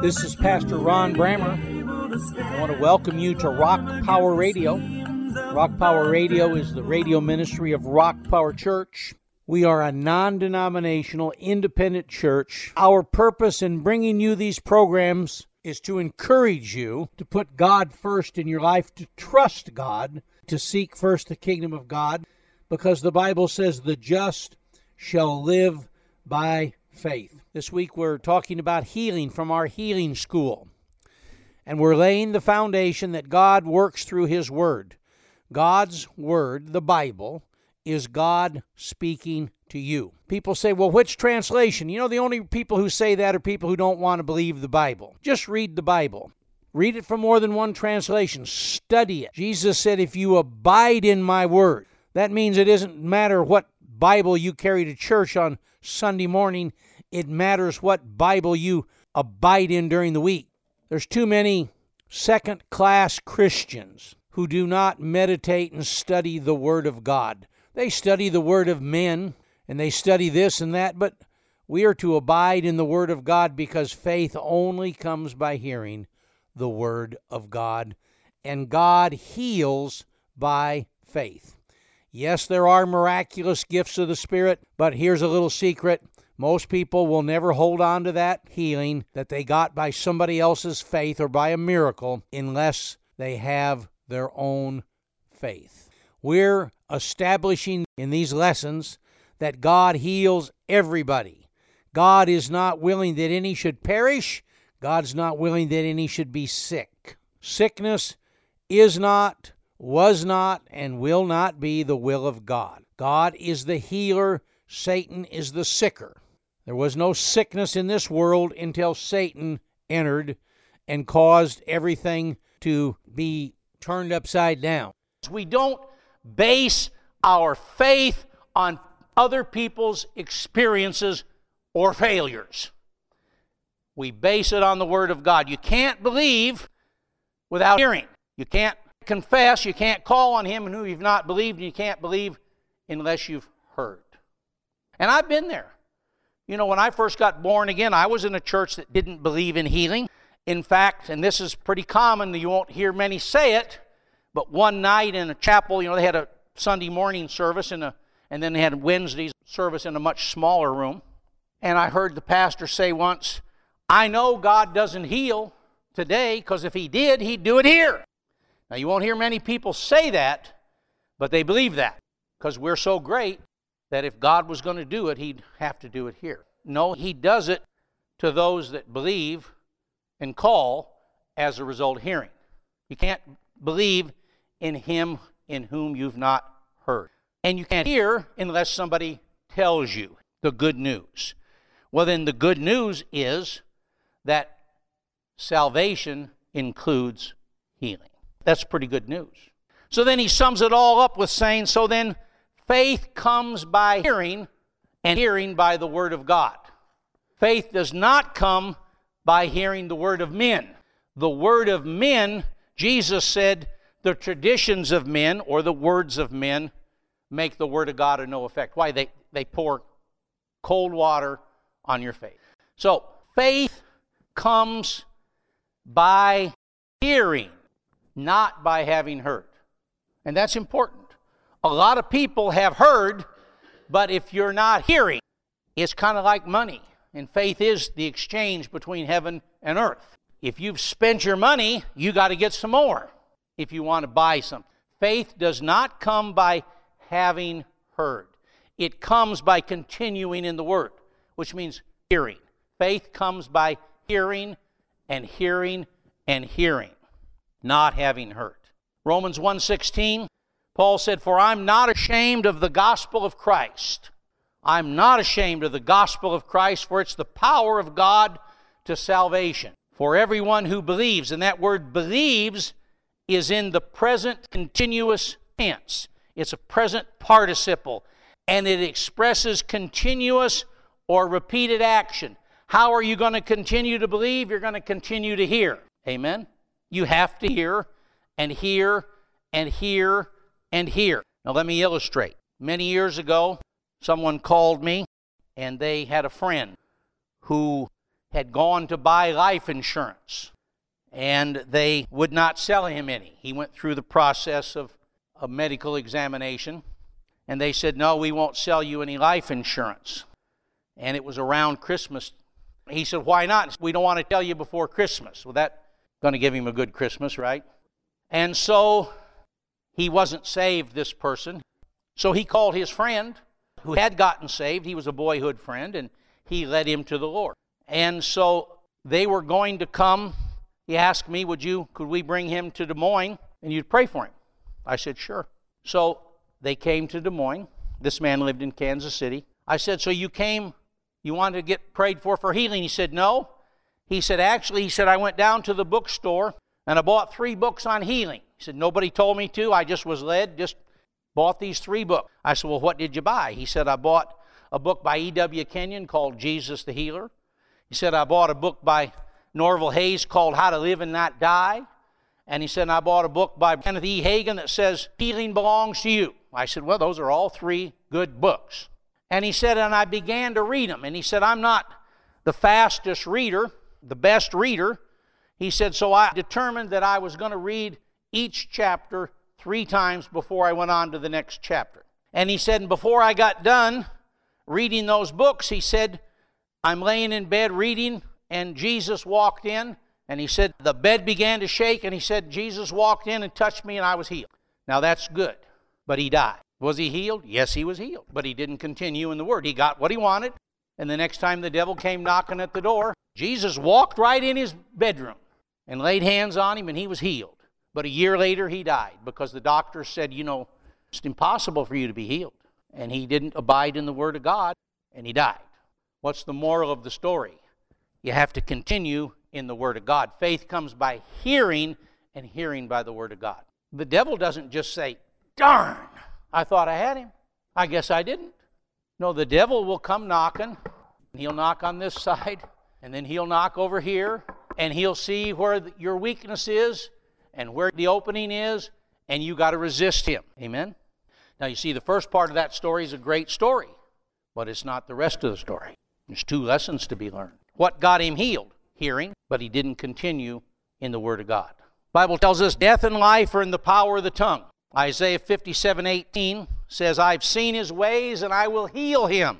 This is Pastor Ron Brammer. I want to welcome you to Rock Power Radio. Rock Power Radio is the radio ministry of Rock Power Church. We are a non-denominational, independent church. Our purpose in bringing you these programs is to encourage you to put God first in your life, to trust God, to seek first the kingdom of God, because the Bible says the just shall live by faith. This week we're talking about healing from our healing school. And we're laying the foundation that God works through His Word. God's Word, the Bible, is God speaking to you. People say, well, which translation? You know, the only people who say that are people who don't want to believe the Bible. Just read the Bible. Read it from more than one translation. Study it. Jesus said, if you abide in my Word, that means it doesn't matter what Bible you carry to church on Sunday morning. It matters what Bible you abide in during the week. There's too many second-class Christians who do not meditate and study the Word of God. They study the Word of men, and they study this and that, but we are to abide in the Word of God because faith only comes by hearing the Word of God, and God heals by faith. Yes, there are miraculous gifts of the Spirit, but here's a little secret. Most people will never hold on to that healing that they got by somebody else's faith or by a miracle unless they have their own faith. We're establishing in these lessons that God heals everybody. God is not willing that any should perish. God's not willing that any should be sick. Sickness is not, was not, and will not be the will of God. God is the healer. Satan is the sicker. There was no sickness in this world until Satan entered and caused everything to be turned upside down. We don't base our faith on other people's experiences or failures. We base it on the Word of God. You can't believe without hearing. You can't confess, you can't call on Him who you've not believed, and you can't believe unless you've heard. And I've been there. You know, when I first got born again, I was in a church that didn't believe in healing. In fact, and this is pretty common, you won't hear many say it, but one night in a chapel, you know, they had a Sunday morning service and then they had Wednesday's service in a much smaller room. And I heard the pastor say once, I know God doesn't heal today because if He did, He'd do it here. Now, you won't hear many people say that, but they believe that because we're so great that if God was going to do it, He'd have to do it here. No, He does it to those that believe and call as a result of hearing. You can't believe in Him in whom you've not heard. And you can't hear unless somebody tells you the good news. Well, then the good news is that salvation includes healing. That's pretty good news. So then he sums it all up with saying, so then faith comes by hearing, and hearing by the Word of God. Faith does not come by hearing the word of men. The word of men, Jesus said, the traditions of men or the words of men make the Word of God of no effect. Why? They pour cold water on your faith. So faith comes by hearing, not by having heard. And that's important. A lot of people have heard, but if you're not hearing, it's kind of like money. And faith is the exchange between heaven and earth. If you've spent your money, you got to get some more if you want to buy something. Faith does not come by having heard. It comes by continuing in the Word, which means hearing. Faith comes by hearing and hearing and hearing, not having heard. Romans 1:16, Paul said, for I'm not ashamed of the gospel of Christ. I'm not ashamed of the gospel of Christ, for it's the power of God to salvation for everyone who believes. And that word believes is in the present continuous tense. It's a present participle, and it expresses continuous or repeated action. How are you going to continue to believe? You're going to continue to hear. Amen? You have to hear and hear and hear and hear. Now let me illustrate. Many years ago, someone called me, and they had a friend who had gone to buy life insurance, and they would not sell him any. He went through the process of a medical examination, and they said, no, we won't sell you any life insurance. And it was around Christmas. He said, why not? We don't want to tell you before Christmas. Well, that's going to give him a good Christmas, right? And so he wasn't saved, this person. So he called his friend who had gotten saved. He was a boyhood friend, and he led him to the Lord. And so they were going to come. He asked me, could we bring him to Des Moines and you'd pray for him? I said, sure. So they came to Des Moines. This man lived in Kansas City. I said, so you wanted to get prayed for healing? He said, no. He said, I went down to the bookstore and I bought 3 books on healing. He said, nobody told me to. I just was led, just bought these 3 books. I said, well, what did you buy? He said, I bought a book by E.W. Kenyon called Jesus the Healer. He said, I bought a book by Norval Hayes called How to Live and Not Die. And he said, I bought a book by Kenneth E. Hagin that says, Healing Belongs to You. I said, well, those are all 3 good books. And he said, and I began to read them. And he said, I'm not the fastest reader, the best reader. He said, so I determined that I was going to read each chapter 3 times before I went on to the next chapter. And he said, and before I got done reading those books, he said, I'm laying in bed reading, and Jesus walked in, and he said, the bed began to shake, and he said, Jesus walked in and touched me, and I was healed. Now that's good, but he died. Was he healed? Yes, he was healed, but he didn't continue in the Word. He got what he wanted, and the next time the devil came knocking at the door, Jesus walked right in his bedroom and laid hands on him, and he was healed. But a year later, he died because the doctor said, it's impossible for you to be healed. And he didn't abide in the Word of God, and he died. What's the moral of the story? You have to continue in the Word of God. Faith comes by hearing, and hearing by the Word of God. The devil doesn't just say, darn, I thought I had him. I guess I didn't. No, the devil will come knocking. He'll knock on this side, and then he'll knock over here, and he'll see where your weakness is and where the opening is, and you got to resist him. Amen? Now, you see, the first part of that story is a great story, but it's not the rest of the story. There's 2 lessons to be learned. What got him healed? Hearing, but he didn't continue in the Word of God. The Bible tells us death and life are in the power of the tongue. Isaiah 57:18 says, I've seen his ways and I will heal him.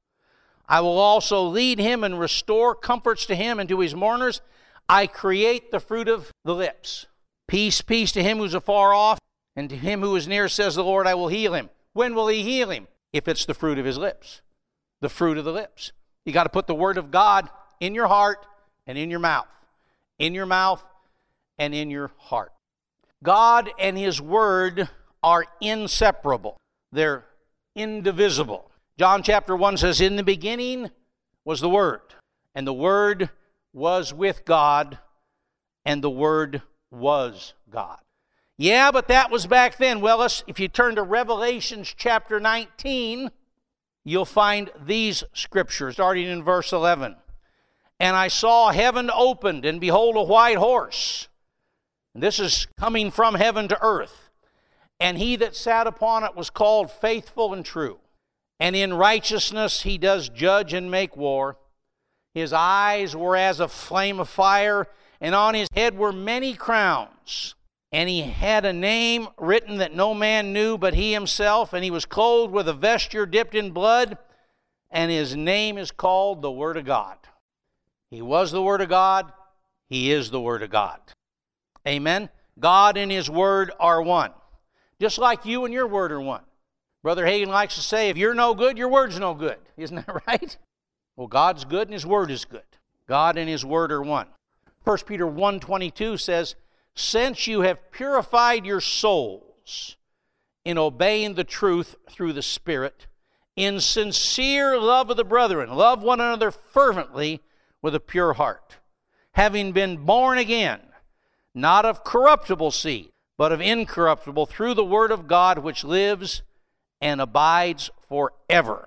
I will also lead him and restore comforts to him and to his mourners. I create the fruit of the lips. Peace, peace to him who's afar off, and to him who is near, says the Lord, I will heal him. When will he heal him? If it's the fruit of his lips. The fruit of the lips. You got to put the Word of God in your heart and in your mouth. In your mouth and in your heart. God and His Word are inseparable. They're indivisible. John chapter 1 says, in the beginning was the Word, and the Word was with God, and the Word was God. Yeah, but that was back then. Well, if you turn to Revelation chapter 19, you'll find these scriptures, starting in verse 11. And I saw heaven opened, and behold, a white horse. And this is coming from heaven to earth. And he that sat upon it was called Faithful and True. And in righteousness he does judge and make war. His eyes were as a flame of fire, and on his head were many crowns. And he had a name written that no man knew but he himself, and he was clothed with a vesture dipped in blood, and his name is called the Word of God. He was the Word of God. He is the Word of God. Amen? God and His Word are one. Just like you and your Word are one. Brother Hagin likes to say, if you're no good, your Word's no good. Isn't that right? Well, God's good and His Word is good. God and His Word are one. 1 Peter 1:22 says, since you have purified your souls in obeying the truth through the Spirit, in sincere love of the brethren, love one another fervently with a pure heart, having been born again, not of corruptible seed, but of incorruptible, through the Word of God which lives and abides forever.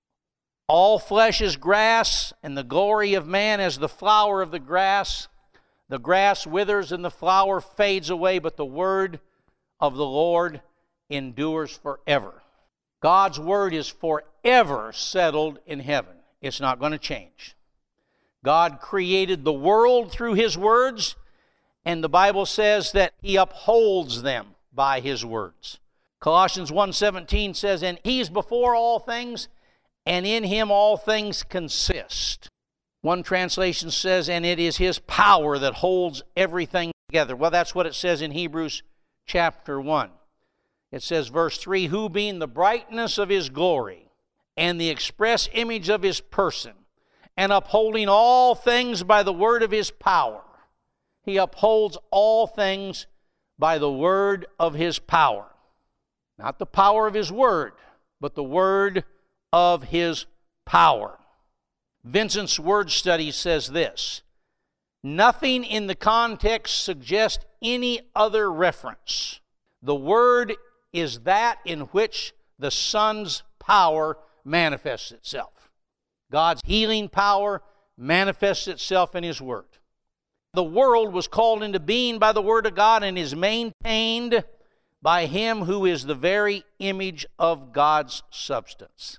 All flesh is grass, and the glory of man as the flower of the grass. The grass withers and the flower fades away, but the word of the Lord endures forever. God's word is forever settled in heaven. It's not going to change. God created the world through His words, and the Bible says that He upholds them by His words. Colossians 1:17 says, and He's before all things, and in Him all things consist. One translation says, and it is His power that holds everything together. Well, that's what it says in Hebrews chapter 1. It says, verse 3, who being the brightness of His glory and the express image of His person, and upholding all things by the word of His power. He upholds all things by the word of His power. Not the power of His word, but the word of His power. Vincent's word study says this, nothing in the context suggests any other reference. The word is that in which the Son's power manifests itself. God's healing power manifests itself in His Word. The world was called into being by the Word of God and is maintained by Him who is the very image of God's substance.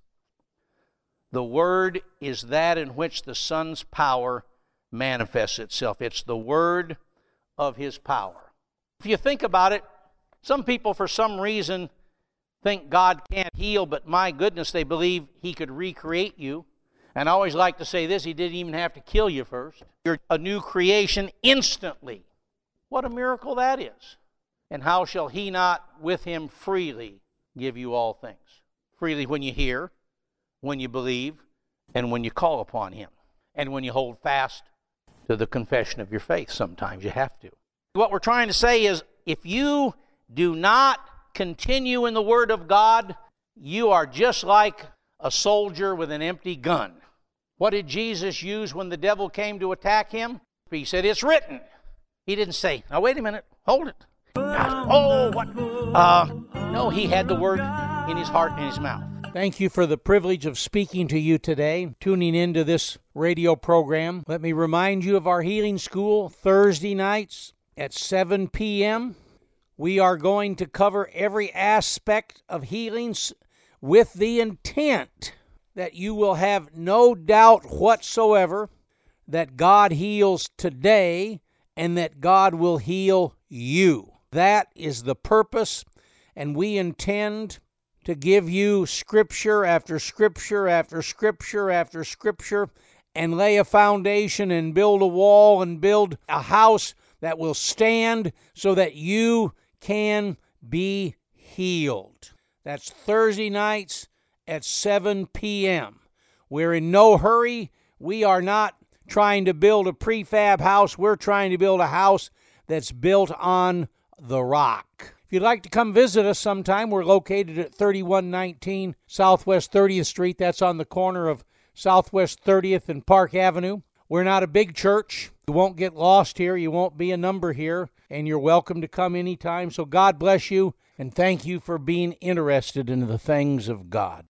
The Word is that in which the Son's power manifests itself. It's the Word of His power. If you think about it, some people for some reason think God can't heal, but my goodness, they believe He could recreate you. And I always like to say this, He didn't even have to kill you first. You're a new creation instantly. What a miracle that is. And how shall He not with Him freely give you all things? Freely when you hear, when you believe, and when you call upon Him. And when you hold fast to the confession of your faith. Sometimes you have to. What we're trying to say is, if you do not continue in the Word of God, you are just like a soldier with an empty gun. What did Jesus use when the devil came to attack Him? He said, it's written. He didn't say, now wait a minute, hold it. Oh, what? No, He had the Word in His heart and His mouth. Thank you for the privilege of speaking to you today, tuning into this radio program. Let me remind you of our healing school, Thursday nights at 7 p.m. We are going to cover every aspect of healings with the intent that you will have no doubt whatsoever that God heals today and that God will heal you. That is the purpose, and we intend to give you scripture after scripture after scripture after scripture and lay a foundation and build a wall and build a house that will stand so that you can be healed. That's Thursday nights at 7 p.m. We're in no hurry. We are not trying to build a prefab house. We're trying to build a house that's built on the rock. If you'd like to come visit us sometime, we're located at 3119 Southwest 30th Street. That's on the corner of Southwest 30th and Park Avenue. We're not a big church. You won't get lost here. You won't be a number here. And you're welcome to come anytime. So God bless you, and thank you for being interested in the things of God.